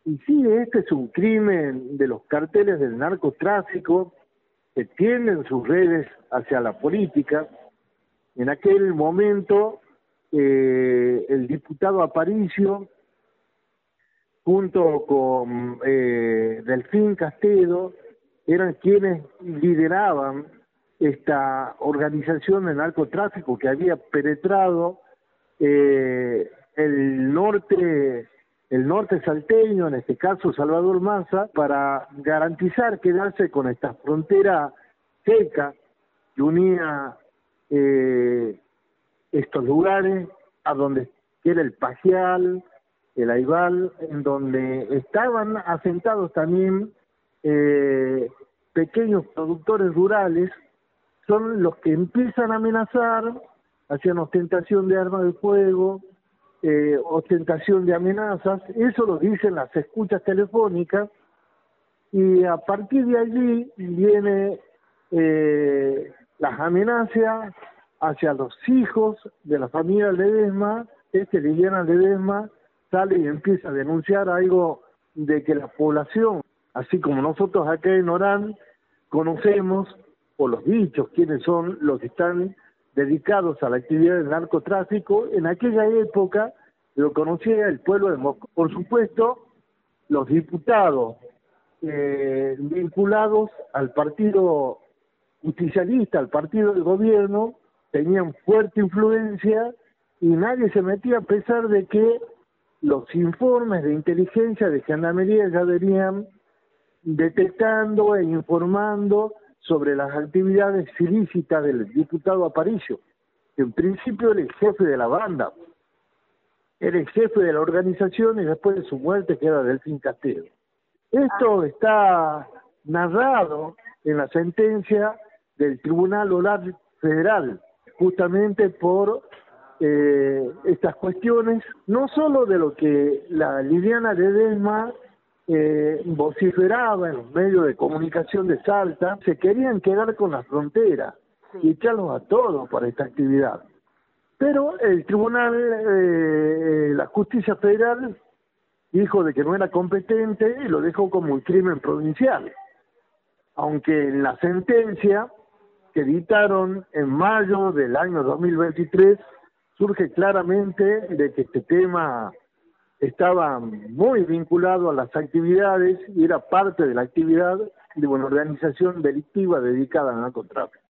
Y sí, este es un crimen de los carteles del narcotráfico que tienden sus redes hacia la política. En aquel momento, el diputado Aparicio, junto con Delfín Castedo, eran quienes lideraban esta organización de narcotráfico que había penetrado el norte salteño, en este caso Salvador Massa, para garantizar quedarse con esta frontera seca que unía estos lugares a donde era el Pajial, el Aibal, en donde estaban asentados también pequeños productores rurales. Son los que empiezan a amenazar, hacían ostentación de armas de fuego, ostentación de amenazas, eso lo dicen las escuchas telefónicas, y a partir de allí viene las amenazas hacia los hijos de la familia Ledesma. Liliana Ledesma sale y empieza a denunciar algo de que la población, así como nosotros acá en Orán, conocemos por los dichos quiénes son los que están dedicados a la actividad del narcotráfico. En aquella época lo conocía el pueblo de Moscú. Por supuesto, los diputados vinculados al partido justicialista, al partido del gobierno, tenían fuerte influencia y nadie se metía, a pesar de que los informes de inteligencia de Gendarmería ya venían detectando e informando sobre las actividades ilícitas del diputado Aparicio, que en principio era el jefe de la banda, era el jefe de la organización, y después de su muerte queda Delfín Castedo. Esto está narrado en la sentencia del Tribunal Oral Federal, justamente por estas cuestiones, no solo de lo que la Liliana Ledesma vociferaba en los medios de comunicación de Salta. Se querían quedar con la frontera y echarlos a todos para esta actividad. Pero el tribunal, la justicia federal, dijo de que no era competente y lo dejó como un crimen provincial. Aunque en la sentencia que dictaron en mayo del año 2023 surge claramente de que este tema estaba muy vinculado a las actividades y era parte de la actividad de una organización delictiva dedicada al narcotráfico.